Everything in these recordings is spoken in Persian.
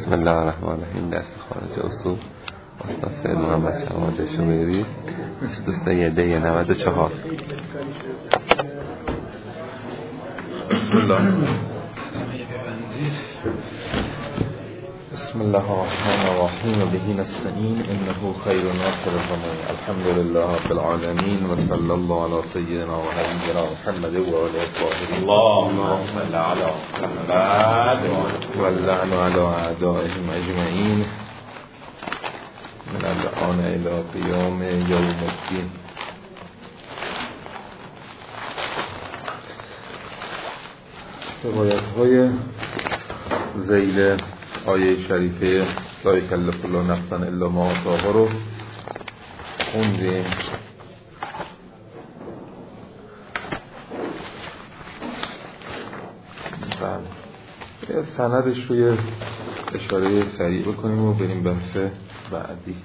بسم الله الرحمن الرحیم. درس خارج اصول استاد سید محمد شماعت شمیری 23 دی 94. بسم الله بسم الله الرحمن الرحیم و به نستعین انه خیر ناصر الزمان. الحمد لله رب العالمین و صلی الله علی سیدنا و نبینا محمد و علی اطهارین. اللهم صل علی محمد و اللعن علی اعدائهم اجمعین من الان الی قیام یوم الدین. روایت های ذیل آیه شریفه لا یکلف الله نفسا الا ما آتاها رو خوندیم. بله، سندش رو یه اشاره سریع بکنیم و بریم بحث بعدی.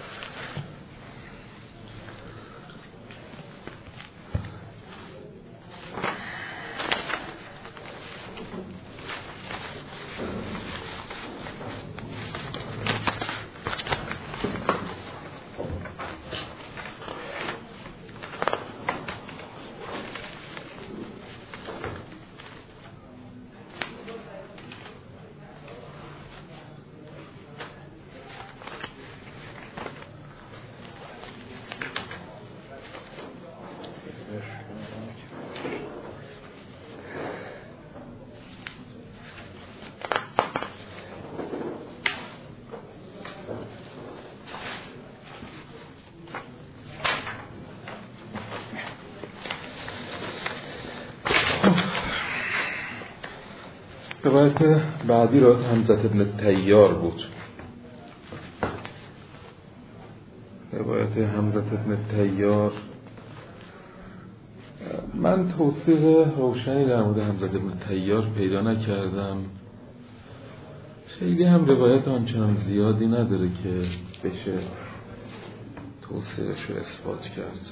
روایت بعدی را حمزه بن طیار بود. روایت حمزه بن طیار، من توصیف روشنی در مورد حمزه بن طیار پیدا نکردم. خیلی هم روایت آنچنان زیادی نداره که بشه توصیفش رو اثبات کرد.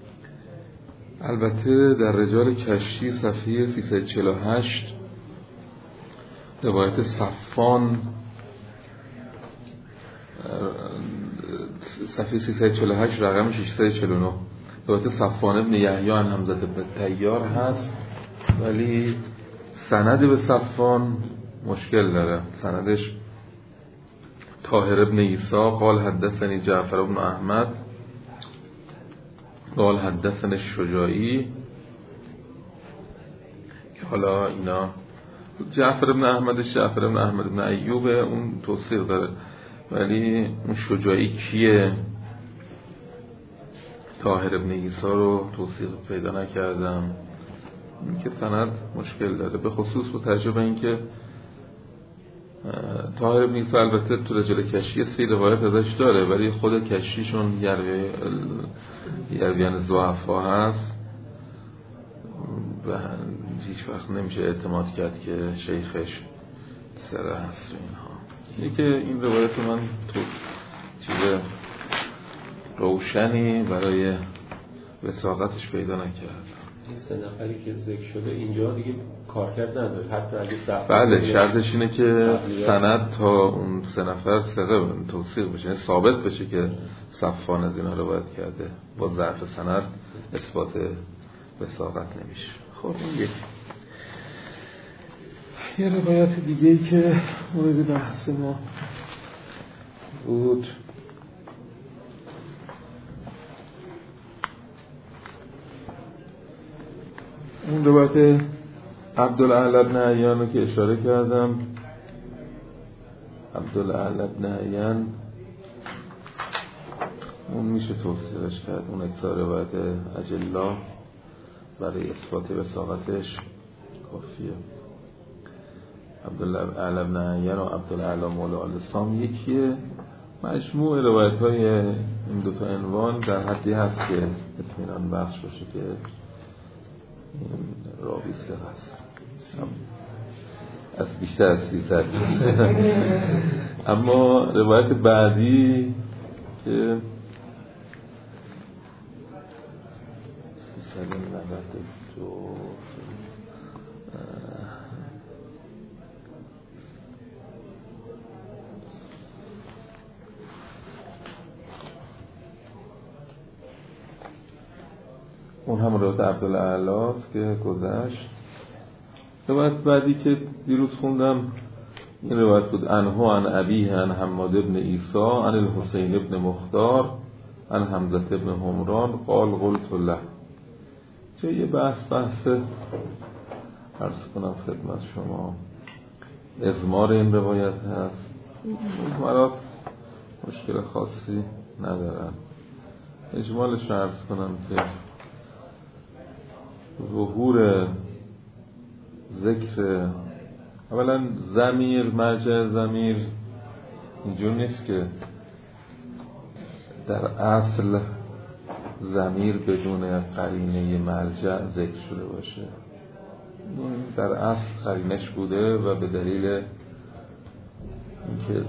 البته در رجال کشی صفحه 348 روایت صفان، صفحه 348 رقم 649 روایت صفان ابن یحیی عن حمزه بن طیار هست، ولی سند به صفان مشکل داره. سندش طاهر ابن عیسی قال حدثنی جعفر بن احمد قال حدثنی الشجاعی، که حالا اینا جعفر بن احمدش جعفر بن احمد بن ایوب اون توصیق داره، ولی اون شجاعی کیه؟ طاهر ابن عیسی رو توصیق پیدا نکردم. این که سند مشکل داره، به خصوص با توجه به اینکه طاهر ابن عیسی البته تو رجال کشی 3 روایت ازش داره، ولی خود کشیشون یرویان ضعفا هست و هیچ وقت نمیشه اعتماد کرد که شیخش سره هست. اینه که این روایت من تو چیز روشنی برای وثاقتش پیدا نکردم. این 3 نفری که ذکر شده اینجا دیگه کارکرد نداره، حتی اگه بله، شرطش اینه که سند تا اون 3 نفر ثقه توثیق بشه، ثابت بشه که صفان از اینا روایت کرده. با ضعف سند اثبات وثاقت نمیشه. خب این یه روایت دیگه ای که مورد بحث ما بود، اون روایت عبدالعلی بن عیان رو که اشاره کردم. عبدالعلی بن عیان اون میشه توصیفش کرد، اون اکثر روایت اجلا برای اثبات وثاقتش کافیه. عبدالعلی بن عیان و عبدالعلی مولا آل سام یکیه. مجموع روایت های این دوتا عنوان در حدی هست که اطمینان بخش باشه که این راوی ثقه است، از بیشتر از 300. اما روایت بعدی که 392 392 اون هم روایت عبدالعلا که گذشت. روایت بعدی که دیروز خوندم این روایت بود: عنه عن ابیه عن حماد ابن عیسی عن الحسین ابن مختار عن حمزه ابن حمران قال قلت له. چه یه بحث عرض کنم خدمت شما، ازمار این روایت هست. مرات مشکل خاصی ندارن. اجمالش عرض کنم که ظهور ذکر اولا ضمیر، مرجع ضمیر اینجور نیست که در اصل ضمیر بدون قرینه مرجع ذکر شده باشه. در اصل قرینش بوده و به دلیل اینکه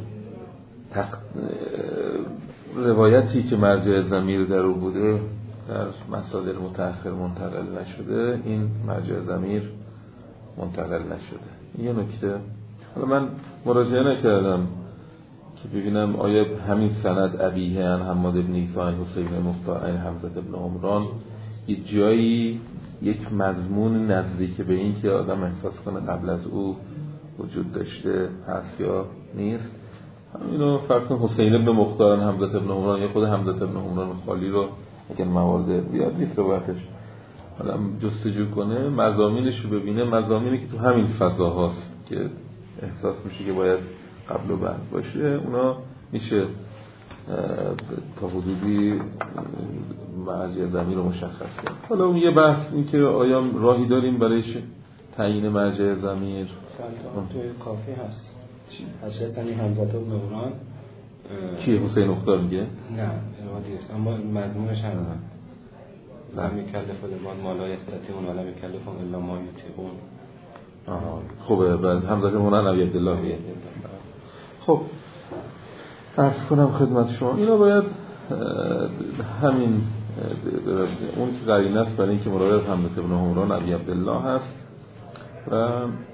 روایتی که مرجع ضمیر در او بوده در مصادر متأخر منتقل نشده، این مرجع ضمیر منتقل نشده. یه نکته، حالا من مراجعه نکردم که ببینم آیا همین سند ابیه عن حماد ابن عیسی عن حسین مختار عن حمزه ابن عمران یه جایی یک مضمون نزدیک به این که آدم احساس کنه قبل از او وجود داشته هست یا نیست. اینو فرض کن حسین ابن مختار عن حمزه ابن عمران، یا خود حمزه ابن عمران خالی رو اگر موارد بیاد نیست روایتش، حالا جستجو کنه مضامینش رو ببینه، مضامینی که تو همین فضا هاست که احساس میشه که باید قبل و بعد باشه، اونا میشه تا حدودی مرجع ضمیر رو مشخص کرد. حالا اون یه بحث این که آیا راهی داریم برای تعیین مرجع ضمیر؟ توی کافی هست حدثنی حمزه بن عمران. کی حسین مختار میگه؟ نه ارادی است، اما مضمونش هم لم یکلف العباد ما لا یستطیعون و لم یکلفهم الا ما یطیقون. خوبه. بعد حمزه بن عمران نبی عبدالله میگه. خب عرض کنم خدمت شما اینا باید همین اون که قرینه است برای اینکه مراد حمزه بن عمران نبی عبدالله هست. و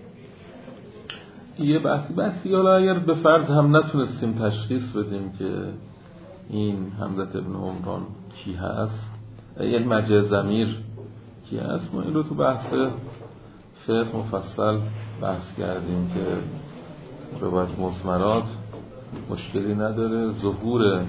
یه بحثی حالا اگر به فرض هم نتونستیم تشخیص بدیم که این حمزه بن عمران کی هست، یعنی مرجع ضمیر کی هست، ما این رو تو بحث فقه مفصل بحث کردیم که روایت مثمرات مشکلی نداره. ظهور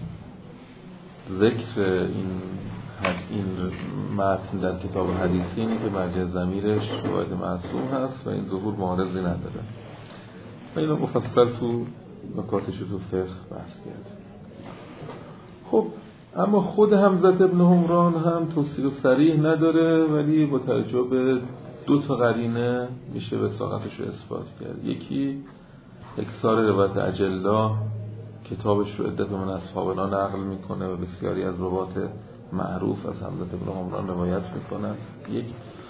ذکر این متن در کتاب حدیثی اینه که مرجع ضمیرش روایت معصوم هست و این ظهور معارضی نداره. و اینو مفصل تو نکاتش تو فقه بحث کرد. خب اما خود حمزه بن عمران هم توصیف صریح نداره، ولی با توجه به دو تا قرینه میشه وثاقتش رو اثبات کرد. یکی اکثار روایت اجلا کتابش رو عدت من اصحابنا نقل میکنه و بسیاری از روایت معروف از حمزه بن عمران روایت میکنن. یک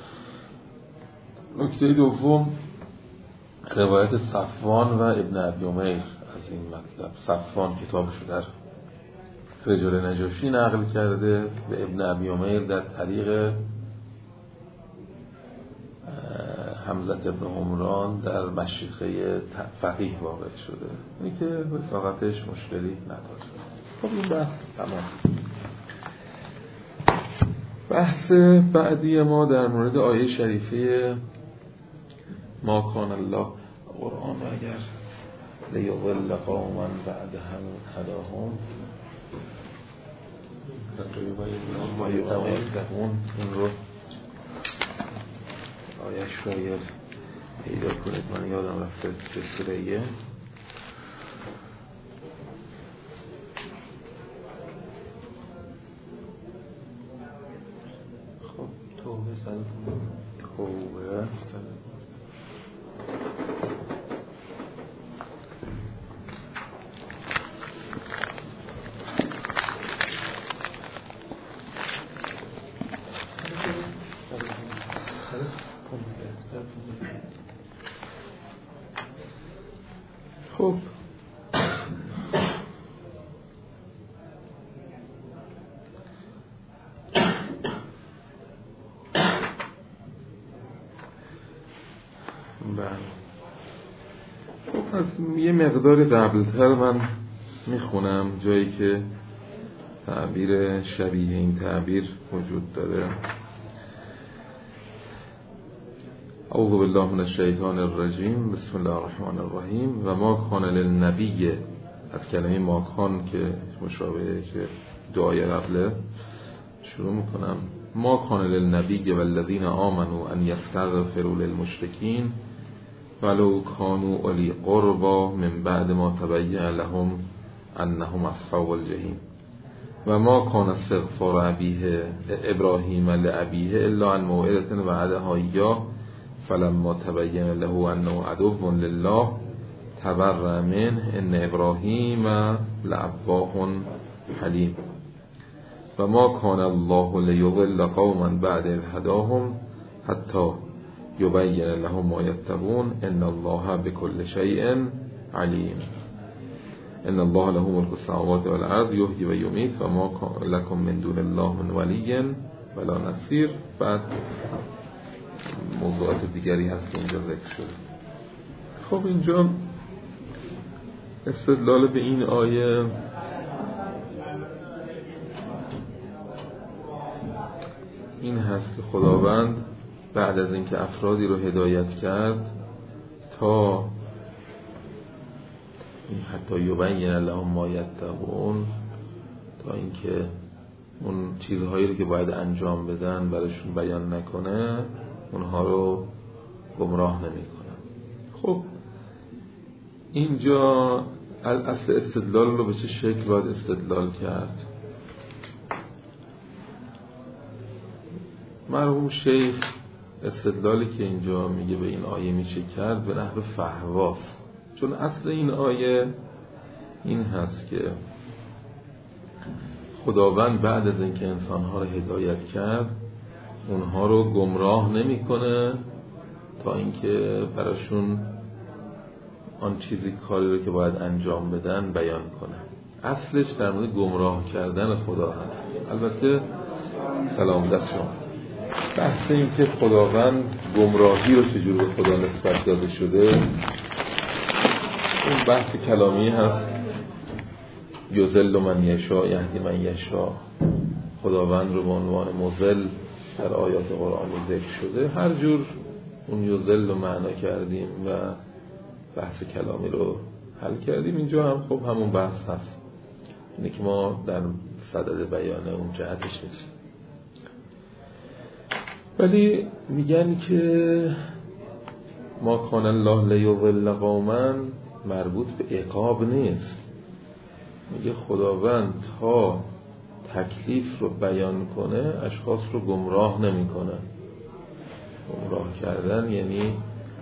نکته دوم روایت صفوان و ابن ابی امیر از این مطلب. صفوان کتابش رو در رجال نجاشی نقل کرده و ابن ابی امیر در طریق حمزه بن عمران در مشیخه فقیه واقع شده، اینی که وثاقتش مشکلی نداره. خب این بحث تمام. بحث بعدی ما در مورد آیه شریفه ما کان الله قرآن اگر لیضل قوما بعد هم هداهم ما یتمون این رو آیش رو اگر پیدا کنید، من یادم رفته چه سوره‌ایه. خب توبه خب از یه مقداری قبلتر من میخونم جایی که تعبیر شبیه این تعبیر وجود داره. اعوذ بالله من الشیطان الرجیم. بسم الله الرحمن الرحیم. و ما کان للنبی، از کلمه ما کان که مشابهه که دعای قبله شروع میکنم. ما کان للنبی والذین آمنوا ان یستغفروا للمشرکین ولو کانوا اولی قربا من بعد ما تبین لهم انهم اصحاب الجحیم. و ما کان استغفار ابراهیم لابیه الا عن موعظة وعدها ایاه فلما تبین له انه عدو لله تبرأ منه ان ابراهیم لأواه حلیم. و ما کان الله لیضل قوما بعد اذ هداهم حتی یبین لهم ما یتقون ان الله بكل شیء علیم. ان الله له ملک السماوات والارض یحیی و یمیت و ما لکم من دون الله من ولی ولا نصیر. بعد موضوعات دیگری هست که اینجا ذکر شده. خب اینجا استدلال به این آیه این هست که خداوند بعد از اینکه افرادی رو هدایت کرد تا این حتی یبین لهم ما یتقون، تا اینکه اون چیزهایی رو که باید انجام بدن براشون بیان نکنه، اونها رو گمراه نمیکنه. خب اینجا اصل استدلال رو به چه شکل باید استدلال کرد؟ مرحوم شیخ استدلالی که اینجا میگه به این آیه میشه کرد به نحو فهواست. چون اصل این آیه این هست که خداوند بعد از اینکه انسانها رو هدایت کرد اونها رو گمراه نمیکنه تا اینکه براشون آن چیزی کاری رو که باید انجام بدن بیان کنه. اصلش در مورد گمراه کردن خدا هست. البته سلام دست شما. بحث این که خداوند گمراهی رو چجور به خدا نسبت داده شده اون بحث کلامی هست. یضل من یشاء یهدی من یشاء. خداوند رو به عنوان مضل در آیات قرآنی ذکر شده. هر جور اون یضل رو معنا کردیم و بحث کلامی رو حل کردیم. اینجا هم خب همون بحث هست، اینه که ما در صدد بیان اون جهتش نیست. ولی میگن که ما کان الله لیضل قوما مربوط به عقاب نیست. میگه خداوند تا تکلیف رو بیان کنه اشخاص رو گمراه نمیکنه. گمراه کردن یعنی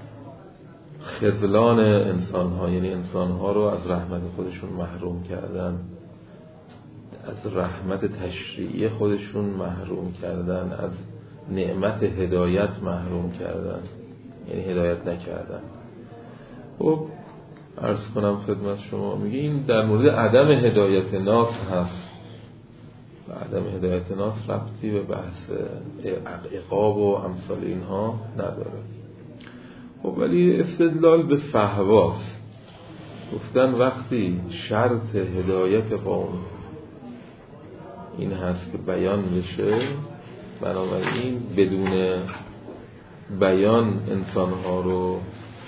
خذلان انسان‌ها، یعنی انسان‌ها رو از رحمت خودشون محروم کردن، از رحمت تشریعی خودشون محروم کردن، از نعمت هدایت محروم کردن، یعنی هدایت نکردن. خب عرض کنم خدمت شما، میگه این در مورد عدم هدایت ناس هست. و عدم هدایت ناس ربطی به بحث عقاب و امثال اینها نداره. خب ولی استدلال به فهواست. گفتن وقتی شرط هدایت قوم این هست که بیان بشه، بنابراین بدون بیان انسانها رو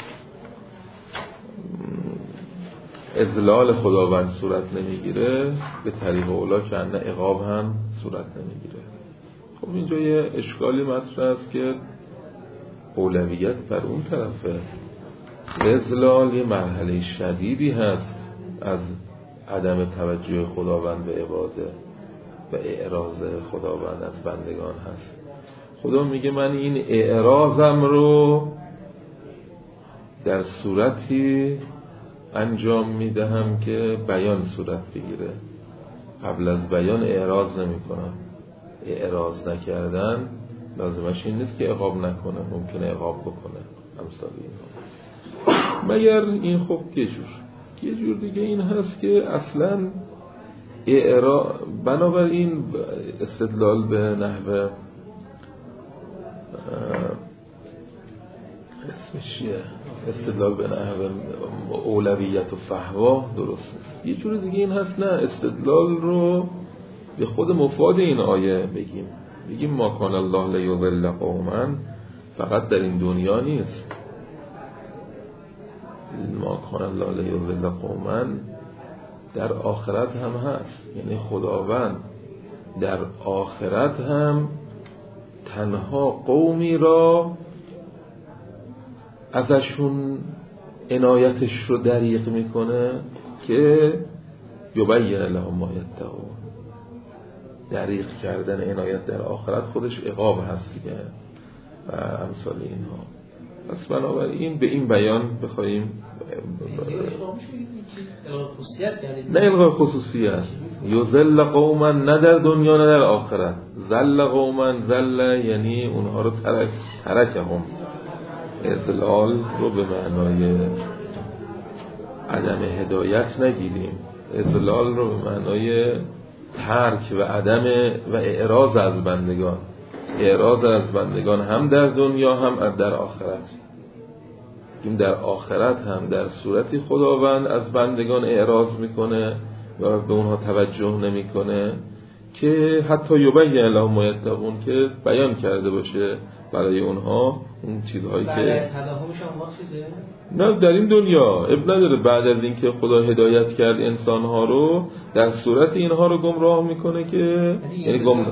اذلال خداوند صورت نمیگیره، به طریق اولا که انه عقاب هم صورت نمیگیره. خب اینجا یه اشکالی مطرح است که اولویت بر اون طرفه. اذلال یه مرحله شدیدی هست از عدم توجه خداوند به عباده و اعراض خداوند از بندگان هست. خدا میگه من این اعراضم رو در صورتی انجام میدهم که بیان صورت بگیره. قبل از بیان اعراض نمی کنم. اعراض نکردن لازمش این نیست که عقاب نکنه، ممکنه عقاب بکنه. امثال اینها. مگر این خب یه جور دیگه این هست که اصلا بنابراین استدلال به نحو اسمش چیه؟ استدلال به نحو اولویت و فهوا درست است. یه جور دیگه این هست نه، استدلال رو به خود مفاد این آیه بگیم ما کان الله لیضل قوما فقط در این دنیا نیست. ما کان الله لیضل قوما در آخرت هم هست، یعنی خداوند در آخرت هم تنها قومی را ازشون عنایتش رو دریغ میکنه که یبین لهم ما یتقون. دریغ کردن عنایت در آخرت خودش عقاب هست دیگه و امثال اینها. پس بنابراین به این بیان بخوایم نه الغای خصوصیت یذل قوما نه در دنیا نه در آخرت. ذل قوما ذل یعنی اونها رو ترکهم. اذلال رو به معنای عدم هدایت نگیریم، اذلال رو به معنای ترک و عدم و اعراض از بندگان. اعراض از بندگان هم در دنیا هم در آخرت. این در آخرت هم در صورتی خداوند از بندگان اعراض میکنه و به اونها توجه نمیکنه که حتی یبین لهم ما یتقون، که بیان کرده باشه برای اونها اون چیزهایی که نه در این دنیا اب نداره. بعد از اینکه خدا هدایت کرد انسانها رو، در صورت اینها رو گمراه میکنه که یعنی گمراه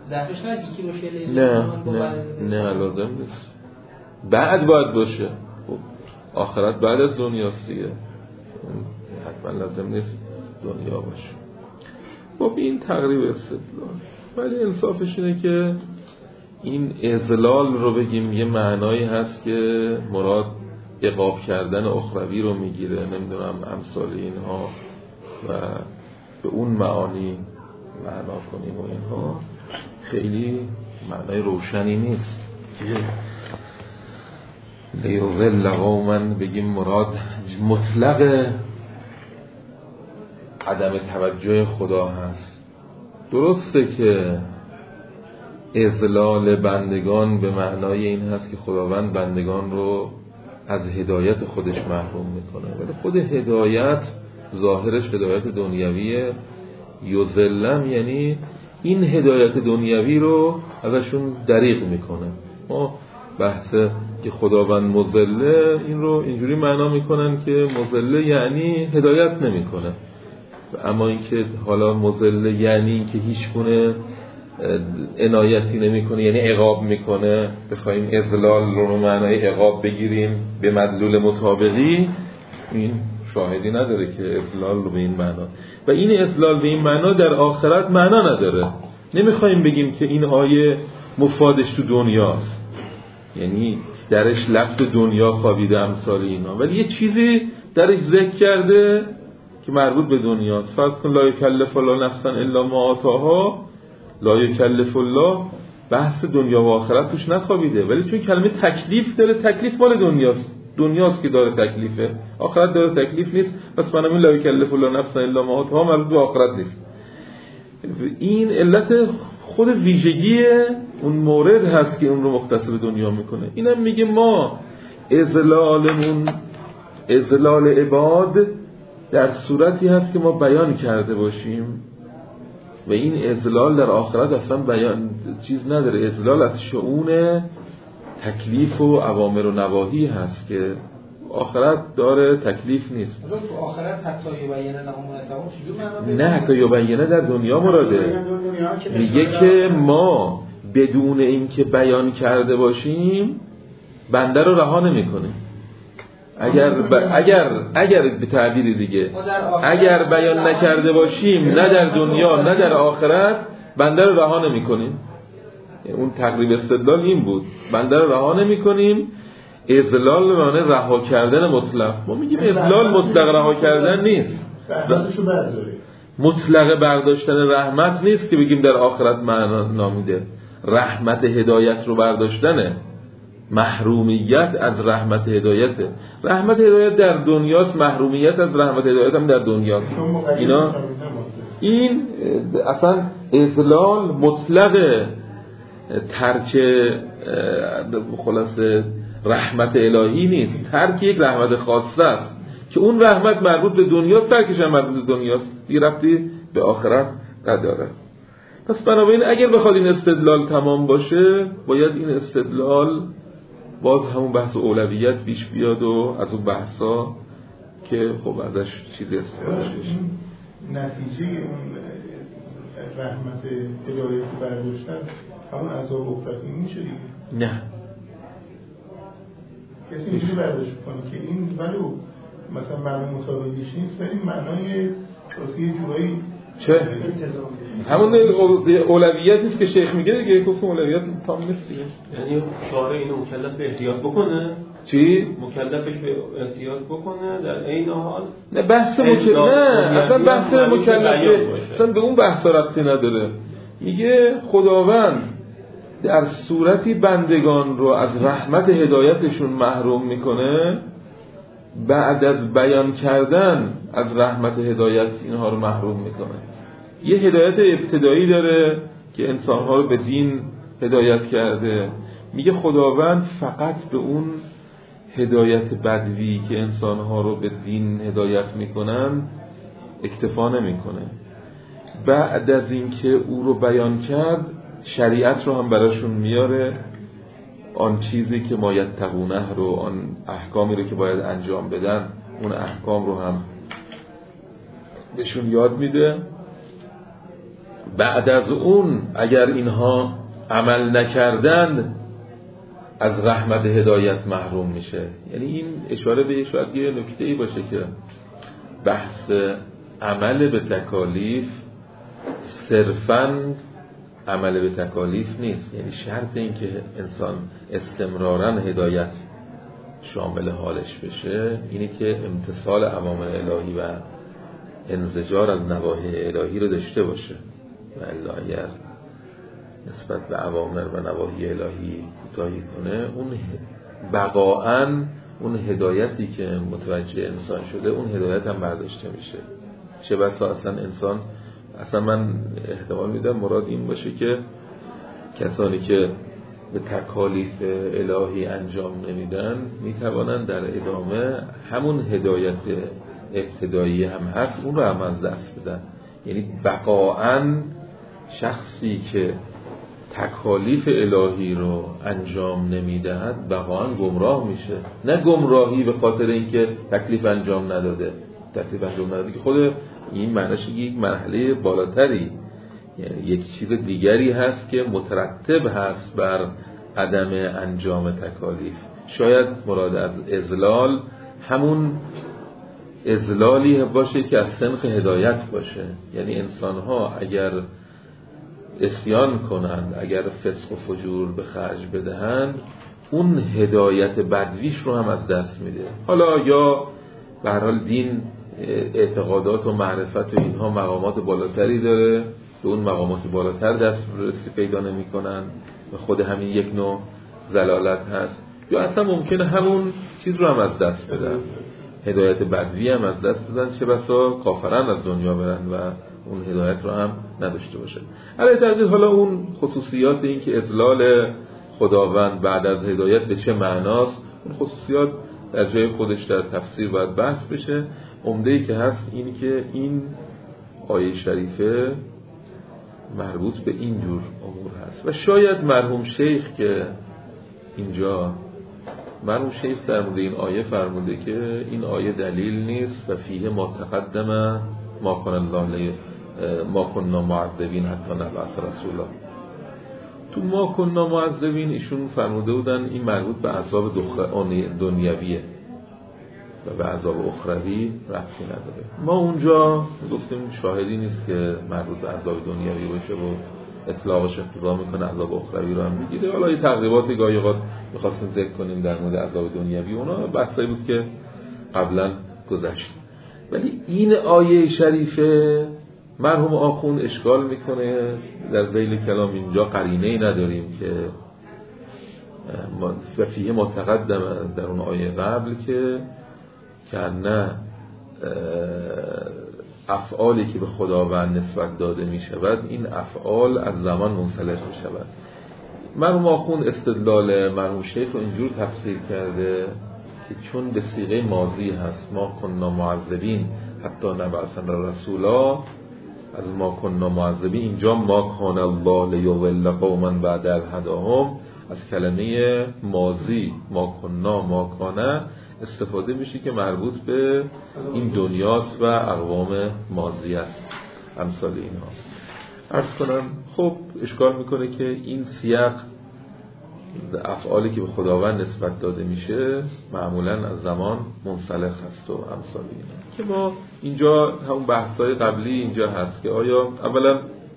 نه لازم نیست، بعد باید باشه. آخرت بعد از دنیاست دیگه، حتما لازم نیست دنیا باشه. خب این تقریب استدلال. ولی انصافش اینه که این اذلال رو بگیم یه معنایی هست که مراد عقاب کردن اخروی رو میگیره، نمیدونم امثال اینها و به اون معانی معنا کنیم و اینها خیلی معنای روشنی نیست. لیضل قوما بگیم مراد مطلق عدم توجه خدا هست. درسته که اذلال بندگان به معنای این هست که خداوند بندگان رو از هدایت خودش محروم میکنه، ولی خود هدایت ظاهرش هدایت دنیویه. یذلم یعنی این هدایت دنیوی رو ازشون دریغ میکنه. ما بحث که خداوند مذله این رو اینجوری معنا میکنن که مذله یعنی هدایت نمیکنه، اما اینکه حالا مذله یعنی که هیچ گونه عنایتی نمیکنه یعنی عقاب میکنه. بخوایم اذلال رو معنای عقاب بگیریم به مدلول مطابقی، این شاهدی نداره که اذلال رو به این معنا و این اذلال به این معنا در آخرت معنا نداره. نمیخوایم بگیم که این آیه مفادش تو دنیاست، یعنی درش لفظ دنیا خوابیده امثال اینا، ولی یه چیزی درش ذکر کرده که مربوط به دنیاست. فرض کن لا یکلف الله نفسا الا ما آتاها، لا یکلف الله بحث دنیا و آخرت توش نخوابیده، ولی چون کلمه تکلیف داره، تکلیف مال دنیاست که داره تکلیفه، آخرت داره تکلیف نیست. پس بنابراین لا یکلف الله نفسا الا ما آتاها مربوط به آخرت نیست. این علت خود ویژگی اون مورد هست که اون رو مختص به دنیا میکنه. اینم میگه ما اذلال عباد در صورتی هست که ما بیان کرده باشیم و این اذلال در آخرت اصلا بیان چیز نداره. اذلال از شؤون تکلیف و اوامر و نواهی هست که آخرت داره، تکلیف نیست. تو آخرت حتی یبینه لهم نه حتی یبینه در دنیا مراده. میگه که ما بدون اینکه بیان کرده باشیم بنده رو رها نمی‌کنیم. اگر به تعبیر دیگه اگر بیان نکرده باشیم نه در دنیا نه در آخرت بنده رو رها نمی‌کنیم. اون تقریب استدلال این بود، بنده رو رها نمی‌کنیم. اذلال معنی رها کردن مطلق. ما میگیم اذلال مطلق رها کردن نیست، رحمتشو برداره. مطلق برداشتن رحمت نیست که بگیم در آخرت معنا نامیده. رحمت هدایت رو برداشتنه، محرومیت از رحمت هدایته. رحمت هدایت در دنیاست، محرومیت از رحمت هدایت هم در دنیاست. این اصلا اذلال مطلق ترک خلاصه رحمت الهی نیست، ترک یک رحمت خاصه است که اون رحمت مربوط به دنیاست، ترکش هم مربوط به دنیاست، دیگه ربطی به آخرت نداره. پس بنابراین اگر بخواد این استدلال تمام باشه باید این استدلال باز همون بحث اولویت پیش بیاد و از اون بحثا که خب ازش چیزی استفاده بشه. نتیجه اون رحمت الهی که برداشتن همون عذاب اخروی میشه دیگه. نه کسی اینجوری برداشت کنه که این ولو مثلا معنی مطابقش نیست ولی معنای یه جورایی چه؟ همون اولویت نیست که شیخ میگه دیگه، گفتم اولویت تام نیست دیگه. یعنی شارع اینو مکلف به احتیاط بکنه. چی؟ مکلفش به احتیاط بکنه در این حال. نه بحث نه اصلا بحث مکلفه اصلا به اون بحث ربطی نداره. میگه خداوند در صورتی بندگان رو از رحمت هدایتشون محروم میکنه، بعد از بیان کردن از رحمت هدایت اینها رو محروم میکنه. یه هدایت ابتدایی داره که انسانها رو به دین هدایت کرده. میگه خداوند فقط به اون هدایت بدوی که انسانها رو به دین هدایت میکنن اکتفا نمیکنه. بعد از اینکه او رو بیان کرد شریعت رو هم براشون میاره، آن چیزی که ما یتقونه رو، آن احکامی رو که باید انجام بدن اون احکام رو هم بهشون یاد میده. بعد از اون اگر اینها عمل نکردند از رحمت هدایت محروم میشه. یعنی این اشاره به شاید یه نکته‌ای باشه که بحث عمل به تکالیف صرفاً عمل به تکالیف نیست. یعنی شرط این که انسان استمراراً هدایت شامل حالش بشه اینی که امتثال اوامر الهی و انزجار از نواهی الهی رو داشته باشه. و الا اگر نسبت به اوامر و نواهی الهی کوتاهی کنه، اون بقاءً اون هدایتی که متوجه انسان شده اون هدایت هم برداشته میشه. چه بسا اصلا من احتمال میدم مراد این باشه که کسانی که به تکالیف الهی انجام نمیدن میتوانند در ادامه همون هدایت ابتدایی هم هست اون رو هم از دست بدن. یعنی بقاءً شخصی که تکالیف الهی رو انجام نمیدهد بقاءً گمراه میشه. نه گمراهی به خاطر اینکه تکلیف انجام نداده که خود این معنیش یک مرحله بالاتری، یعنی یک چیز دیگری هست که مترتب هست بر عدم انجام تکالیف. شاید مراد از اضلال همون اضلالی باشه که از سنخ هدایت باشه. یعنی انسان‌ها اگر عصیان کنند، اگر فسق و فجور به خرج بدهند، اون هدایت بدویش رو هم از دست میده. حالا یا به هر حال دین اعتقادات و معرفت و اینها مقامات بالاتری داره، به اون مقامات بالاتر دسترسی پیدا نمی‌کنن و خود همین یک نوع ضلالت هست. یا اصلا ممکنه همون چیز رو هم از دست بدن، هدایت بدوی هم از دست بدن، چه بسا کافرن از دنیا برن و اون هدایت رو هم نداشته باشه. علی تقدیر حالا اون خصوصیات این که اضلال خداوند بعد از هدایت به چه معناست، اون خصوصیات در جای خودش در تفسیر باید بحث بشه. عمده‌ای که هست این که این آیه شریفه مربوط به این جور امور هست و شاید مرحوم شیخ که اینجا مرحوم شیخ در مورد این آیه فرموده که این آیه دلیل نیست و فیه ما تقدم ما کننا معذبین حتی نبعث رسولا. تو ما کننا معذبین ایشون فرموده بودن این مربوط به عذاب دنیویه و به عذاب اخروی ربطی نداره. ما اونجا گفتیم شاهدی نیست که مربوط به عذاب دنیوی باشه و اطلاقش اقتضا میکنه عذاب اخروی رو هم میگیره. حالا یه تقریباتی گاهی اوقات می‌خواستیم ذکر کنیم در مورد عذاب دنیوی، اونا بحثایی بود که قبلا گذشت. ولی این آیه شریفه مرحوم آخوند اشکال میکنه در ذیل کلام، اینجا قرینه‌ای نداریم که فیه متقدم در اون آیه قبل که نه افعالی که به خداوند نسبت داده می شود این افعال از زمان منسلخ می شود. مرحوم آخوند استدلال مرحوم شیخ رو اینجور تفسیر کرده که چون به صیغه ماضی هست ما کننا معذبین حتی نبعث رسولا، از ما کننا معذبین اینجا ما کان الله لیضل قوما بعد از هداهم، از کلمه ماضی ما کنا ما کانه استفاده میشه که مربوط به این دنیاست و اقوام ماضی است، امثال اینها. عرض کنم خب اشکال میکنه که این سیاق افعالی که به خداوند نسبت داده میشه معمولا از زمان منسلخ هست و امثال اینها، که ما اینجا همون بحث‌های قبلی اینجا هست که آیا اولا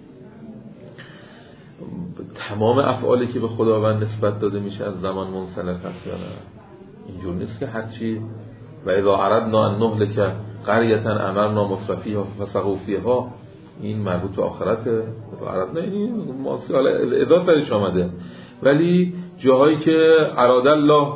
تمام افعالی که به خداوند نسبت داده میشه از زمان منسلخ هست یا نه؟ اینجور نیست که هرچی و اذا اردنا ان نهلک قریة امرنا مترفیها ففسقوا فیها، این مربوط به آخرته. اردنا این اذا سرش آمده، ولی جاهایی که اراد الله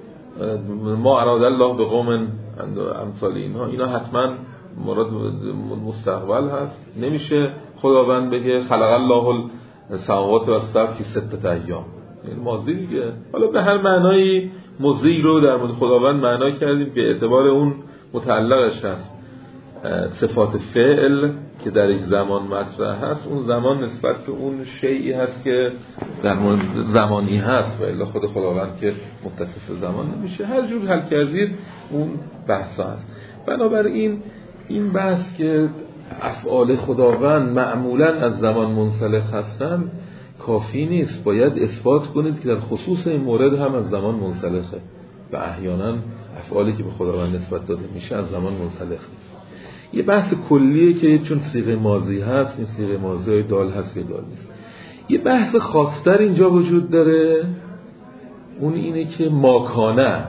ما اراد الله به قوم امثال اینها، اینا حتما مراد مستقبل هست. نمیشه خداوند بگه خلق الله السماوات والارض فی 6 ایام، این ماضی دیگه. حالا به هر معنایی مضی رو در مورد خداوند معنا کردیم به اعتبار اون متعلقش هست. صفات فعل که در یک زمان مطرح هست، اون زمان نسبت به اون شیئی هست که در مورد زمانی هست و الا خود خداوند که متصف زمان نمیشه. هر جور حل کردید اون بحث هست. بنابراین این بحث که افعال خداوند معمولا از زمان منسلخ هستن کافی نیست، باید اثبات کنید که در خصوص این مورد هم از زمان منسلخه و احیانا افعالی که به خداوند نسبت داده میشه از زمان منسلخ نیست. یه بحث کلیه که چون صیغه ماضی هست، این صیغه ماضی های دال هست یا دال نیست. یه بحث خاص‌تر اینجا وجود داره، اون اینه که ماکانه،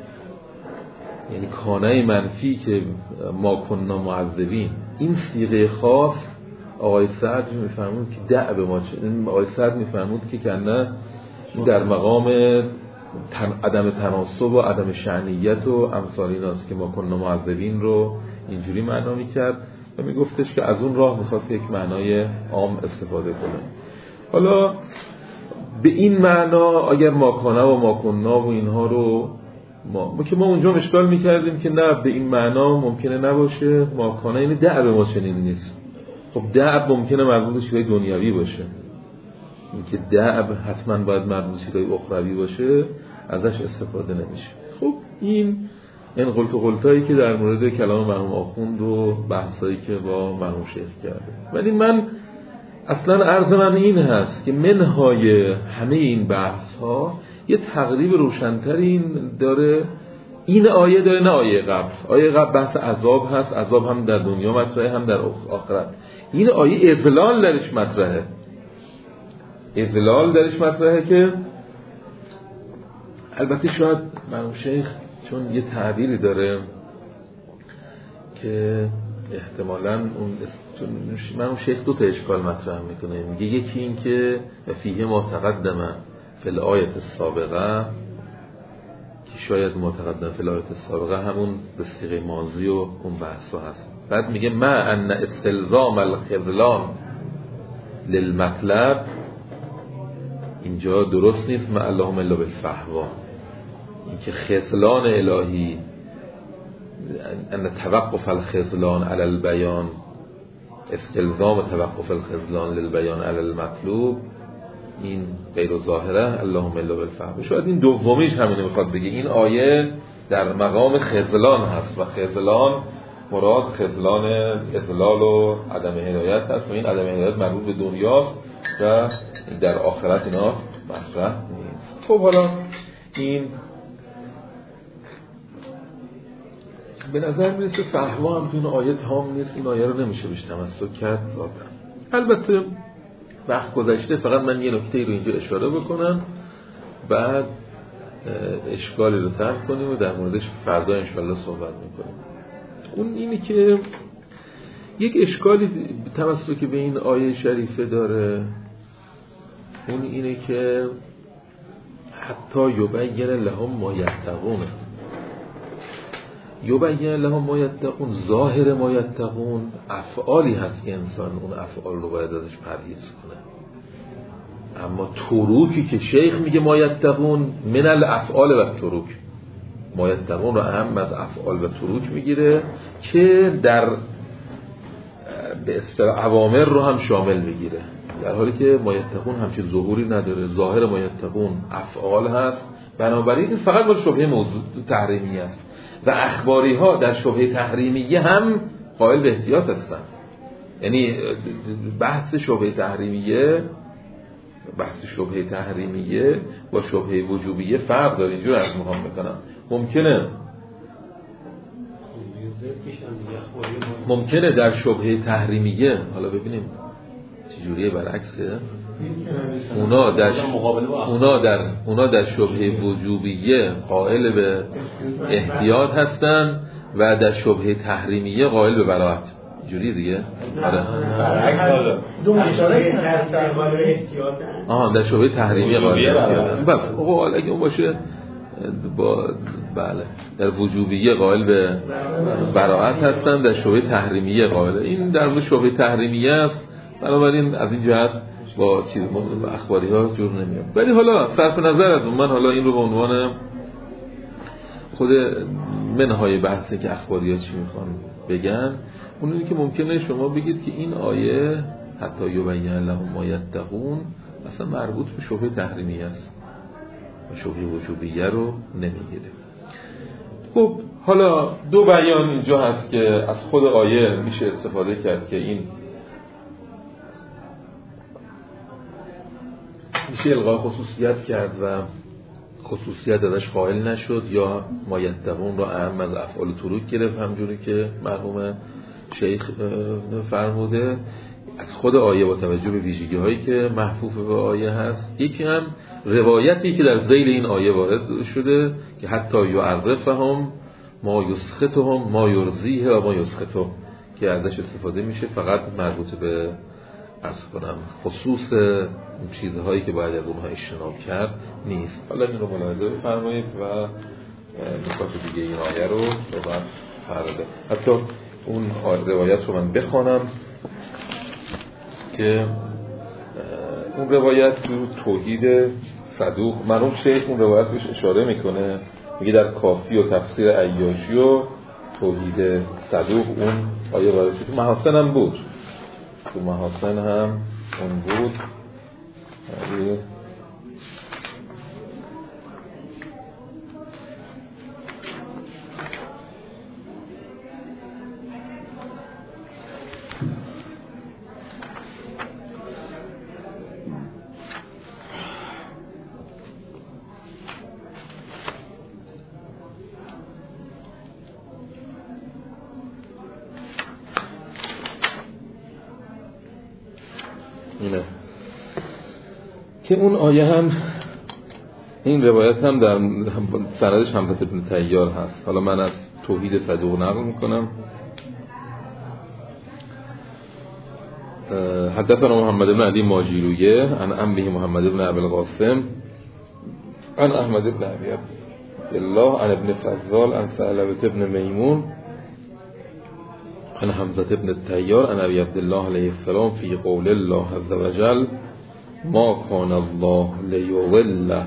یعنی کانه منفی که ما کننا معذبین، این صیغه خاص آقای سعد میفرمود که دع به ما آقای سعد میفرمود که کنه در مقام عدم تناسب و عدم شأنیت و امثال ایناست که ما کننا معذبین رو اینجوری معنا میکرد و میگفتش که از اون راه میخواست یک معنای عام استفاده کنه. حالا به این معنا اگر ماکانه و ماکننا و اینها رو ما اونجا اشکال میکردیم که نه، به این معنا ممکنه نباشه. ماکانه یعنی دعب ما چنین نیست. خب دعب ممکنه مربوط به چیزای دنیوی باشه، این که دعب حتما باید مربوط به چیزای اخروی باشه ازش استفاده نمیشه. خب این غلطایی که در مورد کلام مرحوم آخوند و بحثایی که با مرحوم شیخ کرده. ولی من اصلا عرض من این هست که منهای همه این بحث ها یه تقریب روشنتر این داره، این آیه داره نه آیه قبل. آیه قبل بحث عذاب هست، عذاب هم در دنیا مطرحه هم در آخرت. این آیه اذلال درش مطرحه، اذلال درش مطرحه که البته شاید مرحوم شیخ چون یه تعبیری داره که احتمالاً اون مرحوم شیخ دو تا اشکال مطرح میکنه. میگه یکی این که فیه ما تقدمه فی الآیه السابقه، که شاید ما تقدم فی الآیه السابقه همون به صیغه ماضی و اون بحثا هست. بعد میگه ما ان استلزام الخذلان للمطلب، اینجا درست نیست ما اللهم الا بالفحوا، این که خذلان الهی ان توقف الخذلان علی البیان، استلزام توقف الخذلان للبیان علی المطلوب، این غیر ظاهره اللهم الا بالفهم. شاید این دومیش همینه میخواد بگه این آیه در مقام خذلان هست و خذلان مراد خذلان اضلال و عدم هدایت هست و این عدم هدایت مربوط به دنیاست و در آخرت اینا مطرح نیست. خب حالا این به نظر میرسه فهوا هم تو این آیه تام نیست، این آیه رو نمیشه بهش تمسک کرد ذاتاً. البته وقت گذشته، فقط من یه نکته رو اینجا اشاره بکنم بعد اشکالی رو طرح کنیم و در موردش فردا انشالله صحبت میکنیم. اون اینه که یک اشکالی تمسک به این آیه شریفه داره، اون اینه که حتی یبین لهم ما یتقون، یبین لهم ما یتقون، ظاهر ما یتقون افعالی هست که انسان اون افعال رو باید ازش پرهیز کنه. اما تروکی که شیخ میگه ما یتقون من الافعال و تروک، ما یتقون رو اهم از افعال و تروک میگیره که در به اصطلاح اوامر رو هم شامل میگیره. در حالی که ما یتقون همچین ظهوری نداره. ظاهر ما یتقون افعال هست، بنابراین این فقط با شبهه موضوع تحریمی است و اخباری ها در شبهه تحریمیه هم قائل به احتیاط هستن. یعنی بحث شبهه تحریمیه با شبهه وجوبیه فرق داره. اینجور از میخوام بکنم ممکنه در شبهه تحریمیه، حالا ببینیم چجوریه برعکسه، اونا در شبهه وجوبیه قائل به احتیاط هستن و در شبهه تحریمیه قائل به براءت. جوری دیگه در شبهه تحریمیه قائل به احتیاط. بله اگه اون باشه بله در وجوبیه قائل به براءت هستن، در شبهه تحریمیه قائل. این در مورد شبهه تحریمیه است، بنابراین از این جهت با اخباری ها جور نمیاد. ولی حالا صرف نظر از اون، من حالا این رو به عنوان خود منهای بحثی که اخباری ها چی میخوان بگن، اونی که ممکنه شما بگید که این آیه حتی یبین لهم ما یتقون اصلا مربوط به شبهه تحریمیه است و شبهه وجوبیه رو نمیگیره. خب حالا دو بیان اینجا هست که از خود آیه میشه استفاده کرد که این میشه الغای خصوصیت کرد و خصوصیت ازش قائل نشد، یا ما یتقون را اهم از افعال تروک گرفت همجوری که مرحوم شیخ فرموده. از خود آیه با توجه به ویژگی هایی که محفوف به آیه هست، یکی هم روایتی که در ذیل این آیه وارد شده که حتی یعرفهم ما یسخطهم ما یرضیه و ما یسخطه، که ازش استفاده میشه فقط مربوط به عرض کنم خصوص چیزهایی که باید از اونها اجتناب کرد نیست. حالا این رو ملاحظه بفرمایید و نکات دیگه این آیه رو بعد فرده. حتی اون روایت رو من بخوانم که اون روایت تو توحید صدوق مرحوم شیخ اون روایت بهش اشاره میکنه، میگه در کافی و تفسیر عیاشی و توحید صدوق اون آیه وارد شد. تو محاسن هم بود، تو محاسن هم اون بود. اینه که اون آیه هم این روایت هم در سندش حمزة بن طیار هست. حالا من از توحید صدوق نقل میکنم. حدثنا محمد بن علی ماجیلویه عن عمه محمد بن ابی القاسم عن احمد بن ابی الله عن ابن فضال عن ثعلبة بن میمون عن حمزة بن الطیار عن ابي عبد الله علیه السلام فی قول الله عز وجل ما كان الله ليضل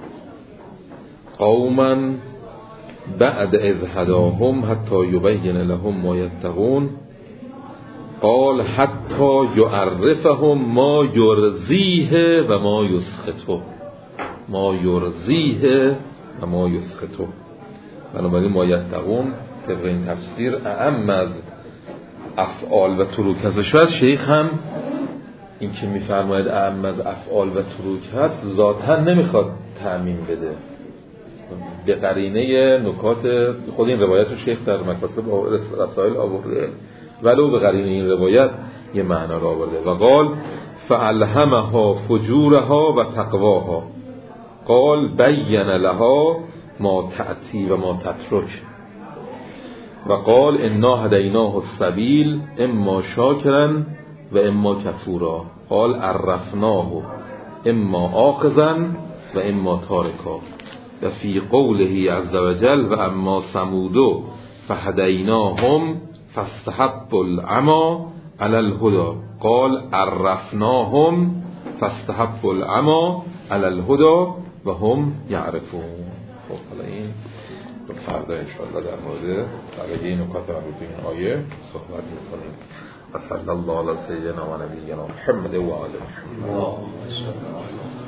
قوما بعد اذ هداهم حتى يبين لهم ما يتقون قال حتى يعرفهم ما يرضيه و ما يسخطه. ما يرضيه و ما يسخطه. بنابراین ما یتقون طبق این تفسیر اعم از افعال و تروک هست. شاید شیخ هم این که میفرماید اعم از افعال و تروک هست ذاتاً نمیخواد تعمیم بده، به قرینه نکات خود این روایت رو شیخ در مکاتب رسائل آورده، ولو به قرینه این روایت یه معنا رو آورده. و قال فالهمها فجورها و تقواها قال بین لها ما تأتی و ما تترک و قال انا هدیناه السبیل اما شاکرا و اما کفورا قال عرفناه اما آخذا و اما تارکا و فی قوله عز وجل و اما ثمود فهدیناهم فاستحبوا العمی علی الهدی قال عرفناهم فاستحبوا العمی علی الهدی و هم یعرفون. خب حالا این فردا انشاءالله در مورد بقیه نکات مربوط به این آیه صحبت می‌کنیم. و صلی الله علی سیدنا و نبینا محمد و آل محمد.